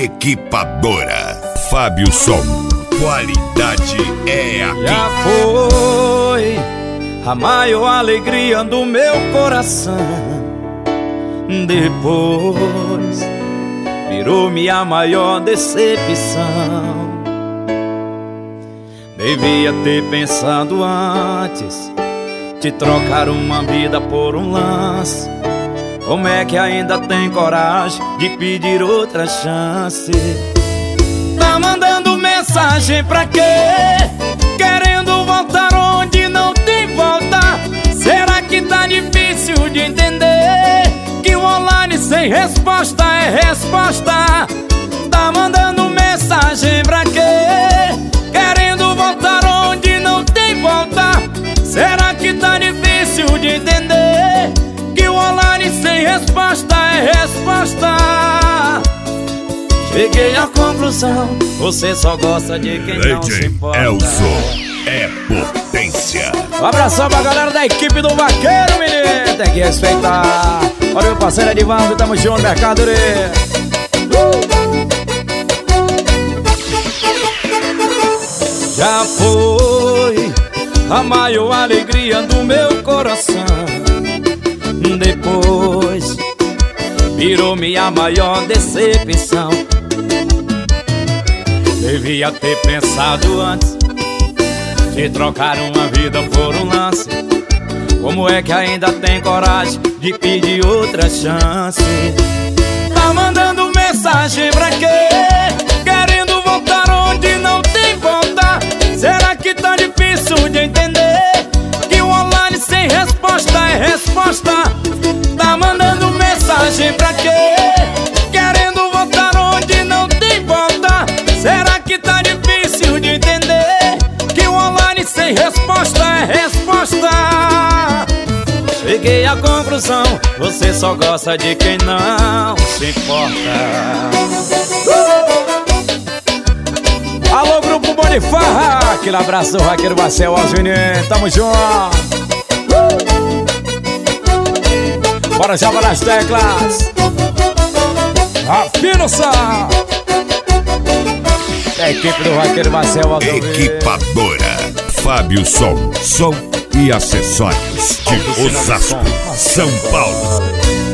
Equipadora Fábio Som, qualidade é aqui. Já foi a maior alegria do meu coração, depois virou minha maior decepção. Devia ter pensado antes de trocar uma vida por um lance. Como é que ainda tem coragem de pedir outra chance? Tá mandando mensagem pra quê? Querendo voltar onde não tem volta. Será que tá difícil de entender que o online sem resposta é resposta? Tá mandando mensagem pra quê? Querendo voltar onde não tem volta. Será que tá difícil de entender que o online sem resposta é resposta? Cheguei à conclusão, você só gosta de quem não se importa. Elson é potência. Um abração pra galera da equipe do Vaqueiro, menino. Tem que respeitar. Olha meu parceiro Edivaldo, tamo junto, Mercadoria. Já foi a maior alegria do meu coração, depois virou minha maior decepção. Devia ter pensado antes de trocar uma vida por um lance. Como é que ainda tem coragem de pedir outra chance? Tá mandando mensagem pra quê? Querendo voltar onde não tem volta. Será que tá difícil de entender que o online sem resposta é resposta? Tá mandando mensagem pra quê? Querendo voltar onde não tem volta. Será que tá difícil de entender que o online sem resposta é resposta? Cheguei à conclusão, você só gosta de quem não se importa. Alô, Grupo Bonifarra, aquele abraço do Vaqueiro Marcel, aos meninos, tamo junto. Bora já para as teclas. Afina o som. É a equipe do Vaqueiro Marcel, aos Equipadora Fábio Som, som e acessórios de Osasco, São Paulo.